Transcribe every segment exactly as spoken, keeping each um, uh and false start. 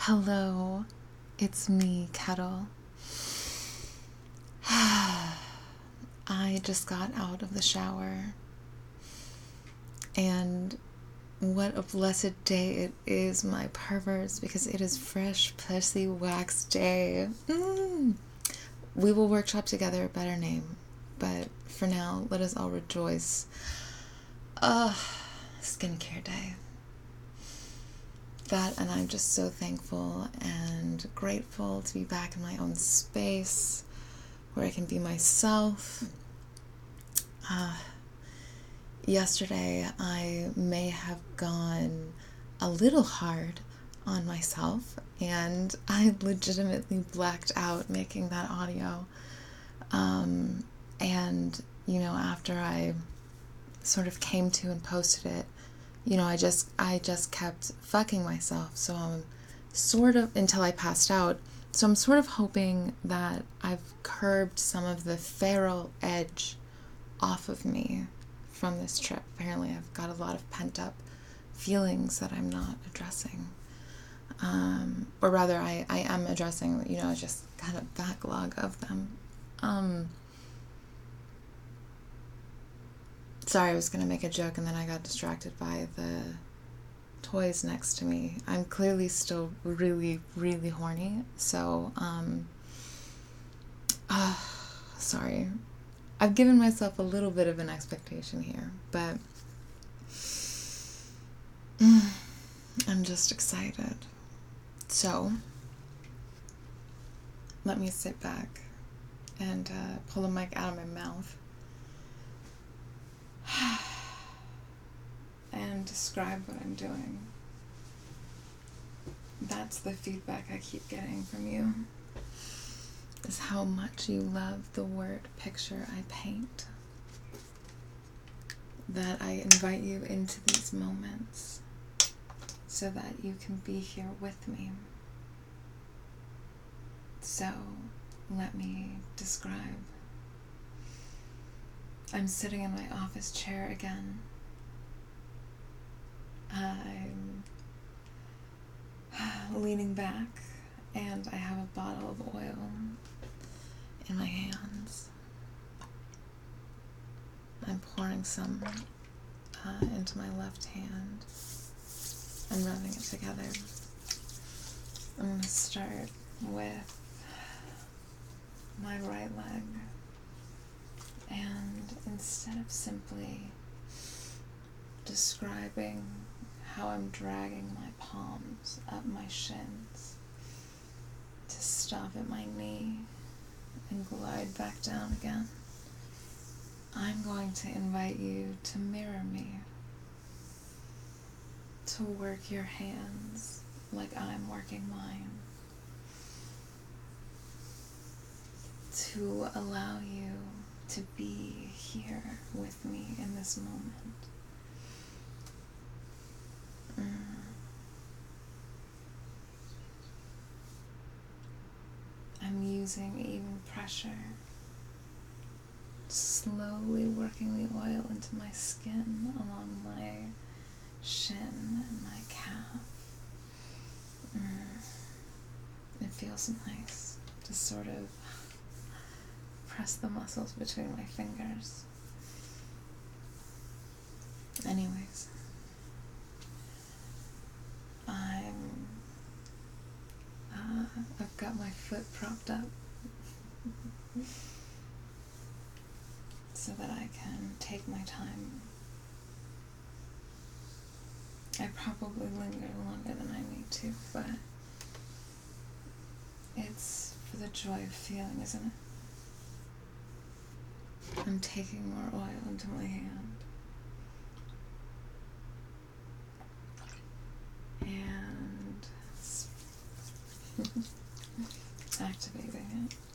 Hello, it's me, Kettle. I just got out of the shower, and what a blessed day it is, my perverts, because it is Fresh Pussy Wax Day. Mm. We will workshop together a better name, but for now, let us all rejoice. Ugh, skincare day. That, and I'm just so thankful and grateful to be back in my own space where I can be myself. Uh, yesterday, I may have gone a little hard on myself, and I legitimately blacked out making that audio. Um, and, you know, after I sort of came to and posted it, you know, I just I just kept fucking myself. So I'm sort of, until I passed out. So I'm sort of hoping that I've curbed some of the feral edge off of me from this trip. Apparently I've got a lot of pent up feelings that I'm not addressing. Um, or rather, I, I am addressing, you know, just kind of backlog of them. Um, sorry, I was going to make a joke and then I got distracted by the toys next to me. I'm clearly still really, really horny, so, um, uh, sorry. I've given myself a little bit of an expectation here, but I'm just excited. So, let me sit back and uh, pull the mic out of my mouth and describe what I'm doing. That's the feedback I keep getting from you, is how much you love the word picture I paint. That I invite you into these moments so that you can be here with me. So, let me describe. I'm sitting in my office chair again. I'm leaning back, and I have a bottle of oil in my hands. I'm pouring some uh, into my left hand and rubbing it together. I'm going to start with my right leg, and instead of simply describing how I'm dragging my palms up my shins to stop at my knee and glide back down again, I'm going to invite you to mirror me, to work your hands like I'm working mine, to allow you to be here with me in this moment. Mm. I'm using even pressure, slowly working the oil into my skin along my shin and my calf. Mm. It feels nice to sort of press the muscles between my fingers. Anyways, I'm, uh, I've got my foot propped up so that I can take my time. I probably linger longer than I need to, but it's for the joy of feeling, isn't it? I'm taking more oil into my hand. And activating it.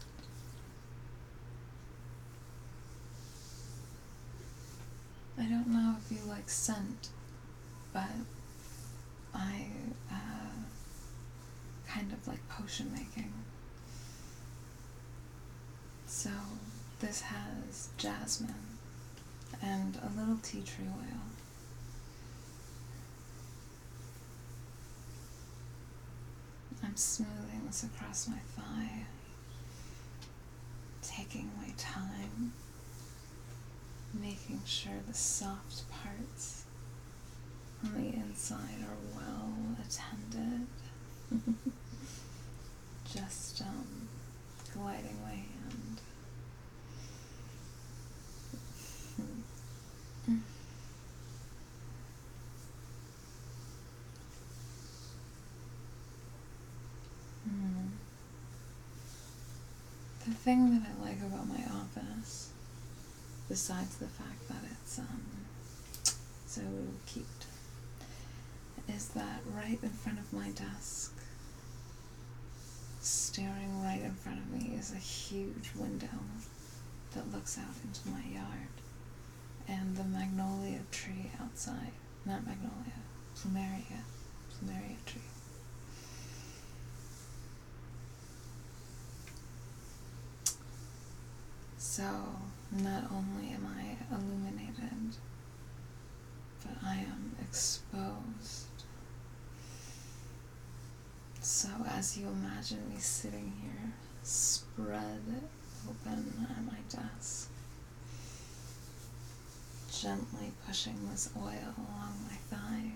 I don't know if you like scent, but I uh, kind of like potion making. So this has jasmine and a little tea tree oil. I'm smoothing this across my thigh, taking my time, making sure the soft parts on the inside are well attended. Just um, gliding my hand. Mm. The thing that I like about my office, besides the fact that it's um, so cute, is that right in front of my desk, staring right in front of me, is a huge window that looks out into my yard, and the magnolia tree outside, not magnolia, plumeria, plumeria tree. So, not only am I illuminated, but I am exposed. So as you imagine me sitting here, spread open at my desk, gently pushing this oil along my thigh.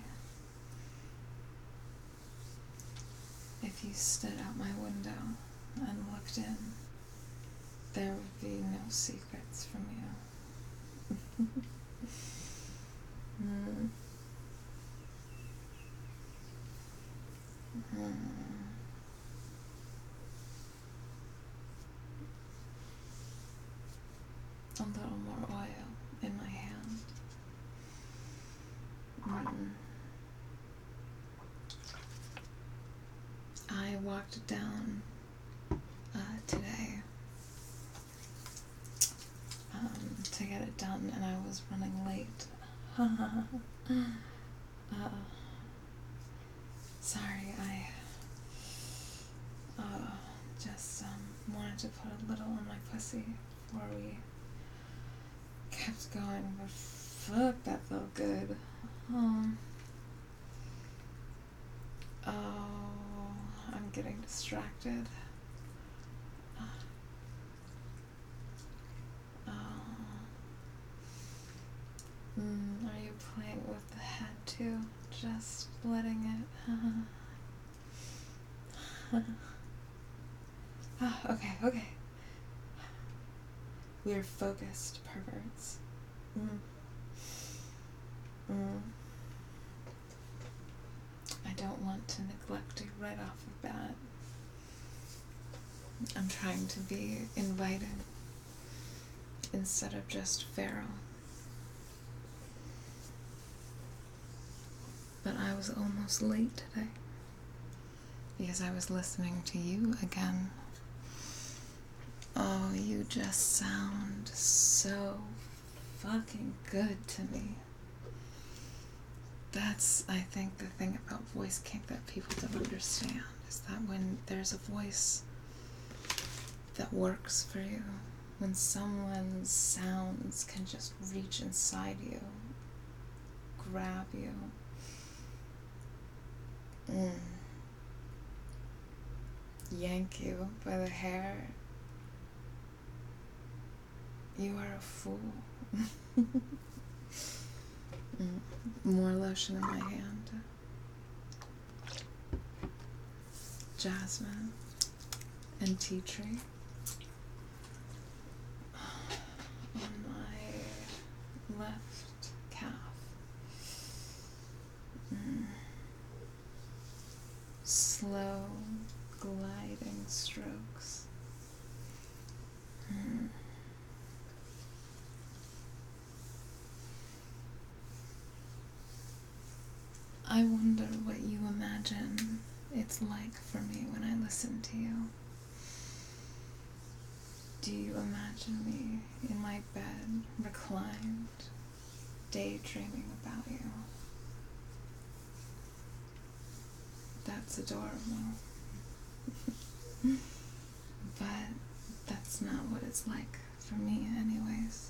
If you stood out my window and looked in, there would be no secrets from you. mm. Mm. A little more oil in my hand. Mm. I walked down uh, today um, to get it done, and I was running late. uh, sorry, I uh, just um, wanted to put a little on my pussy before we kept going, but fuck, that felt good. Um, oh, I'm getting distracted. Oh. Mm, are you playing with the head too? Just letting it. Oh, okay, okay. We're focused perverts. Mm. Mm. I don't want to neglect you right off the bat. I'm trying to be inviting instead of just feral. But I was almost late today because I was listening to you again. Oh, you just sound so fucking good to me. That's, I think, the thing about voice kink that people don't understand, is that when there's a voice that works for you, when someone's sounds can just reach inside you, grab you, mm, yank you by the hair, you are a fool. mm, more lotion in my hand. Jasmine and tea tree on my left calf. Mm. Slow gliding strokes. Mm. I wonder what you imagine it's like for me when I listen to you. Do you imagine me in my bed, reclined, daydreaming about you? That's adorable. But that's not what it's like for me anyways.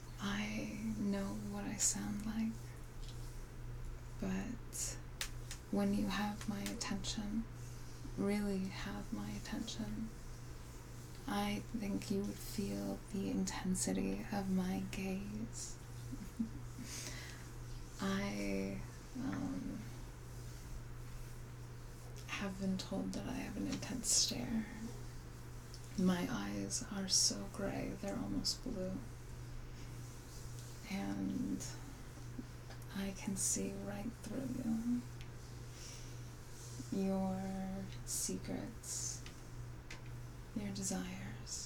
I know what I sound like, but when you have my attention, really have my attention, I think you would feel the intensity of my gaze. I um, have been told that I have an intense stare. My eyes are so gray, they're almost blue. And I can see right through you. Your secrets, your desires,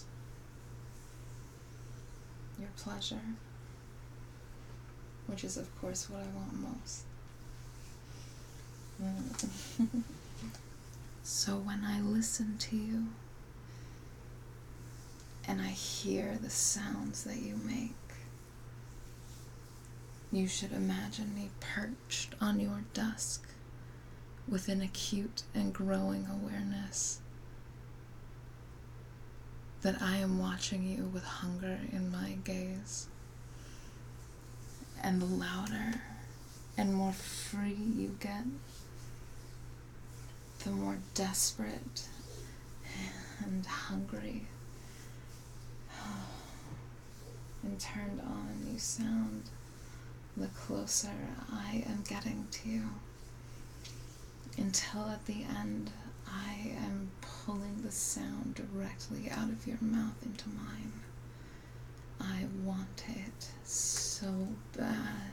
your pleasure, which is of course what I want most. Mm. So when I listen to you and I hear the sounds that you make, you should imagine me perched on your dusk with an acute and growing awareness that I am watching you with hunger in my gaze. And the louder and more free you get, the more desperate and hungry and turned on you sound, the closer I am getting to you, until at the end I am pulling the sound directly out of your mouth into mine. I want it so bad.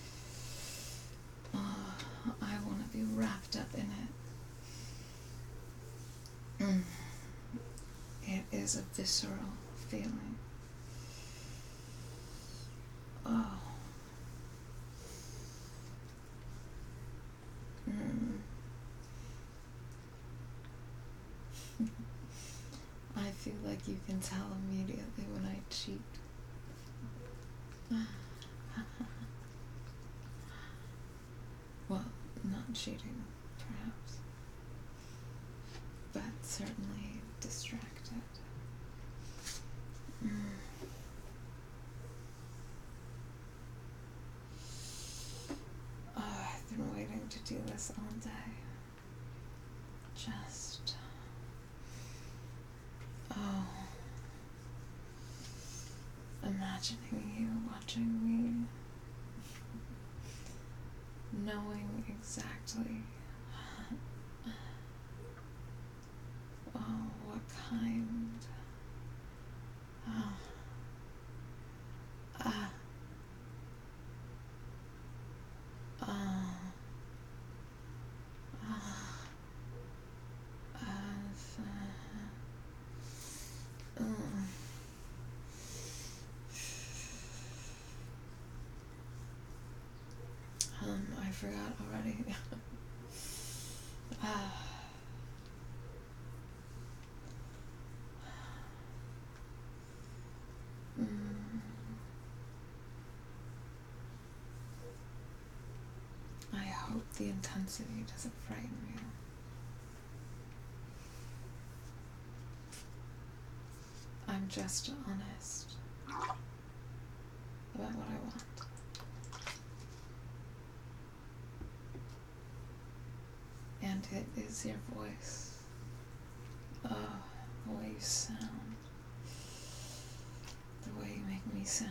Oh, I want to be wrapped up in it. Mm. It is a visceral feeling. Oh. Mm. I feel like you can tell immediately when I cheat. Well, not cheating, perhaps, but certainly distracted. Mm. Oh, I've been waiting to do this all day. Just, oh, imagining you watching me, knowing exactly, oh, what kind, oh, ah, ah, ah, ah, uh, um, I forgot already. ah. Mm. I hope the intensity doesn't frighten you. I'm just honest about what I want. And it is your voice. Oh, the way you sound. The way you make me sound.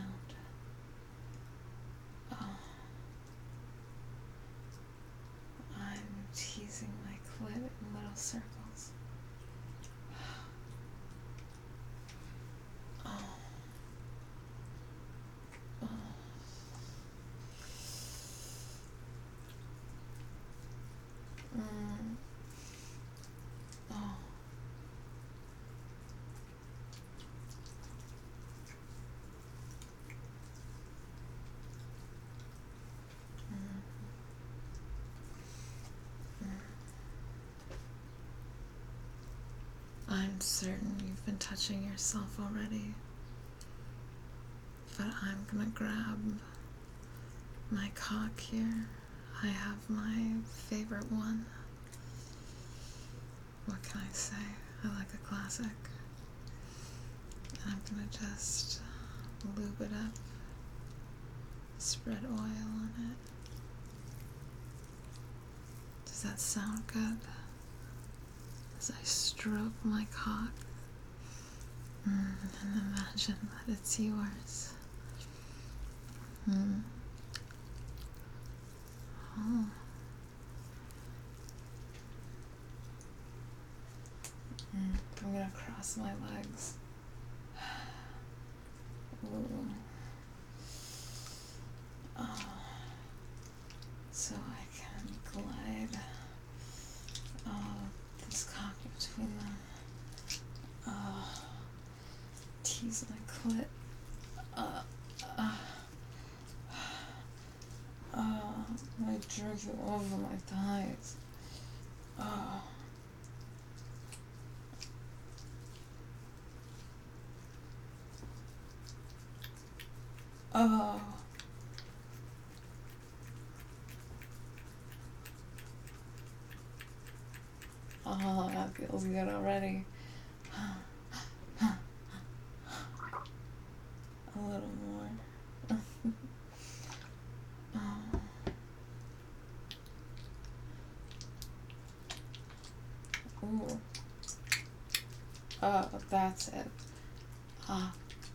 Oh. I'm teasing my clit in little circles. Oh. Oh. Mm. Oh. Mm. Mm. I'm certain you've been touching yourself already, but I'm gonna grab my cock here. I have my favorite one. What can I say? I like a classic. And I'm gonna just lube it up, spread oil on it, Does that sound good? As I stroke my cock mm, and imagine that it's yours. Mm. Oh. Mm. I'm gonna cross my legs. Ooh. Oh. So I can glide oh, this cock between them. Oh. Tease my clit. Uh, uh. Oh, I jerk you over my thighs. Oh. Oh. Oh, that feels good already. A little more. Oh. Ooh. Oh, that's it. Ah.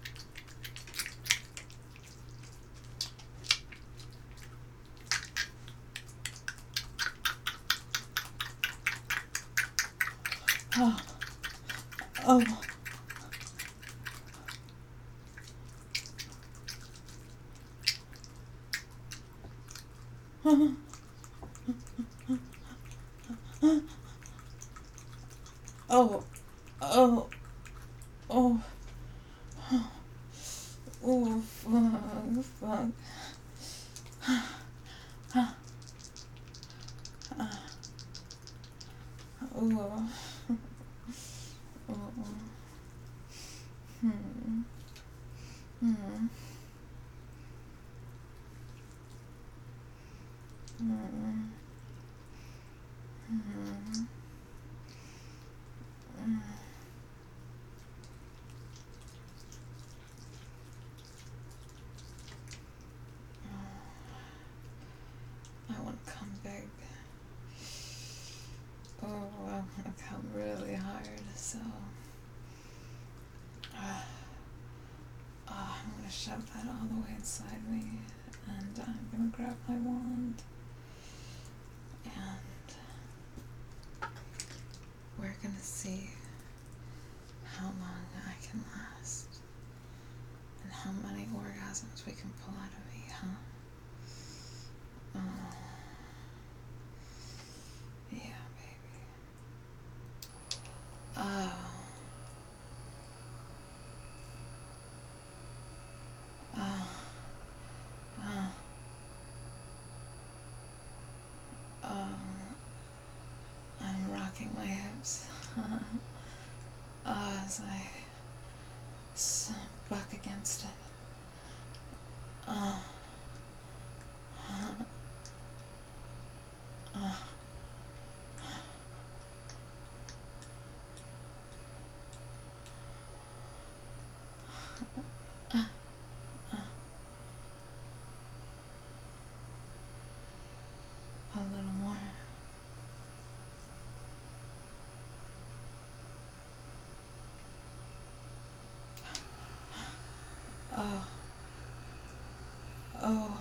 Oh. Oh. Oh. Oh. Oh. Oh, fuck, fuck. Oh. Oh. Hmm. Hmm. Hmm. Hmm. I want to come big. Oh, I want to come really hard, so uh, oh, I'm going to shove that all the way inside me, and I'm going to grab my wand, and we're going to see how long I can last, and how many orgasms we can pull out of me, huh? Oh. Yeah, baby. Oh. Oh. Oh. Oh. I'm rocking my hips. Oh, as I s- buck against it. Oh. Oh. Oh. A little more. Oh. Oh.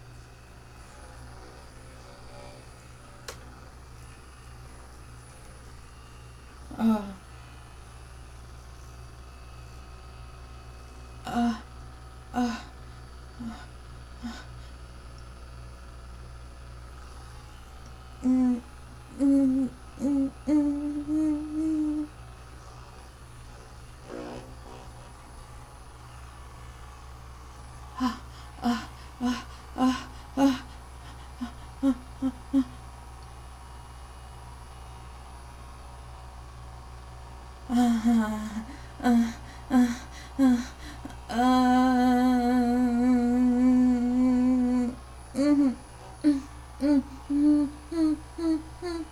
Oh. Uh. Uh. Mm. Mm. Mm. Mm. Mm. Ah. Ah. Ah. Ah. Ah. Ah. Ah. Ah. Ah. Um, mhm, mm, mm, mm, mm, mm, mm.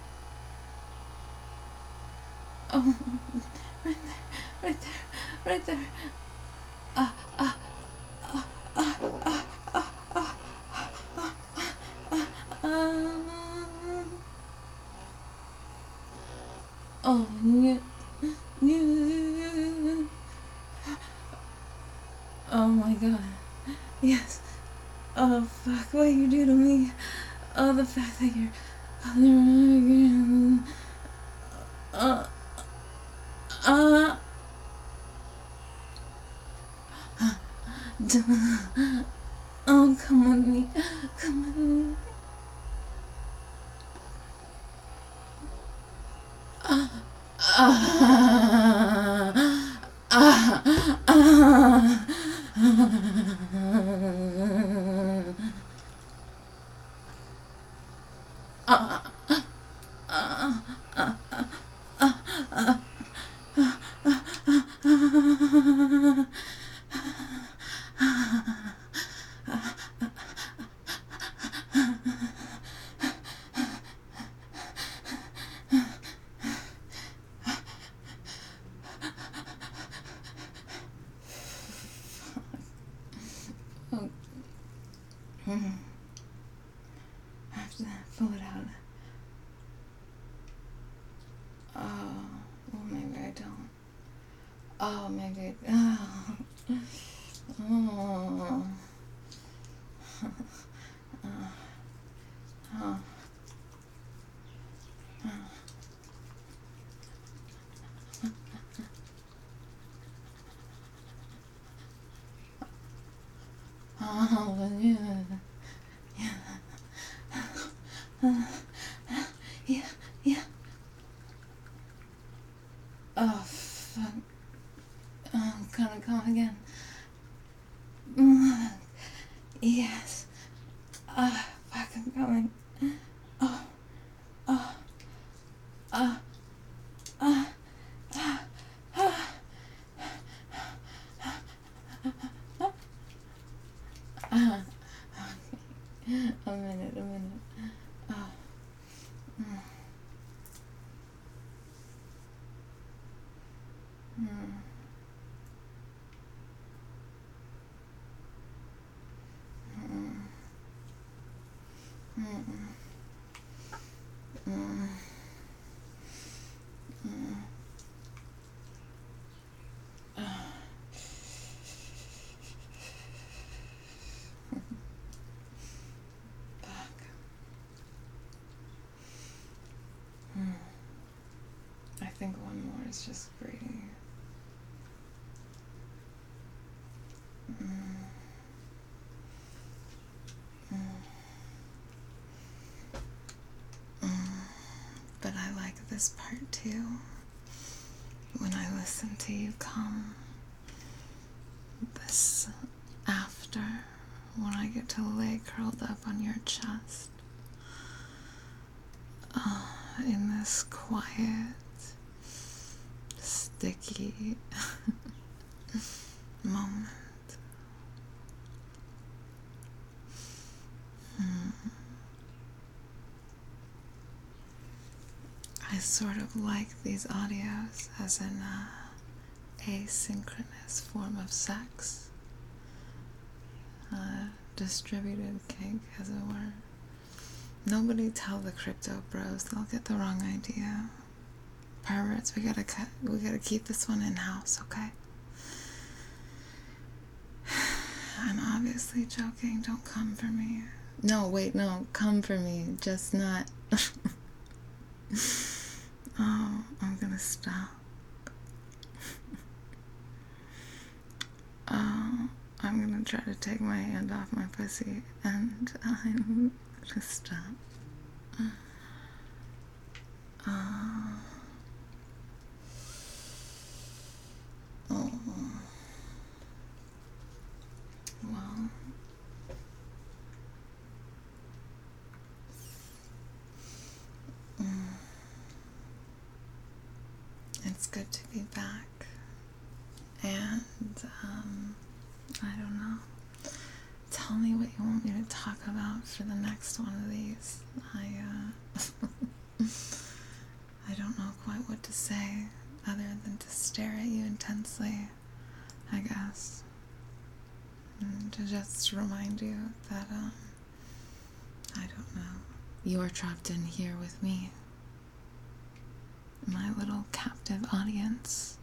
Oh, right there, right there, right there. Ah, ah, ah, ah, ah, ah, ah, ah, ah, ah. Oh, yeah. Yeah. Oh my god. Yes. Oh, fuck what you do to me. Oh, the fact that you're... Uh, uh, oh, come with me. Come with me. Uh, uh, uh, uh, oh. I have to pull it out. Oh, well, maybe I don't. Oh, maybe. Oh. Oh. Oh. Oh. Oh, yeah. Yeah. Uh, yeah, yeah. Oh, fuck. Oh, I'm gonna come again. Mm, yes. Ah, oh, fuck, I'm coming. Oh, oh, oh, oh, oh, oh. Uh, okay. A minute, a minute. Oh. Mm. Mm. Mm. Mm. Mm. Mm. Oh. Fuck. Mm. I think one more is just breathing. Mm. Mm. Mm. But I like this part too. When I listen to you come, this after, when I get to lay curled up on your chest, uh, in this quiet, sticky moment. Hmm. I sort of like these audios as an uh, asynchronous form of sex. Uh, distributed kink, as it were. Nobody tell the crypto bros, they'll get the wrong idea. Perverts, we gotta cut, we gotta keep this one in house, okay? I'm obviously joking, don't come for me. No, wait, no, come for me, just not. Oh, I'm gonna stop. Oh, I'm gonna try to take my hand off my pussy, and I'm gonna stop. Oh. Oh. Well. Mm. It's good to be back. And, um, I don't know. Tell me what you want me to talk about for the next one of these. I, uh, I don't know quite what to say other than to stare at you intensely, I guess. And to just remind you that, um, I don't know, you're trapped in here with me. my little captive audience.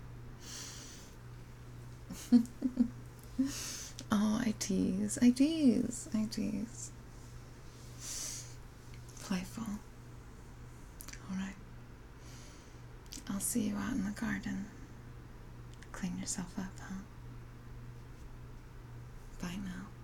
Oh, I tease, I tease, I tease. Playful. Alright. I'll see you out in the garden. Clean yourself up, huh? Bye now.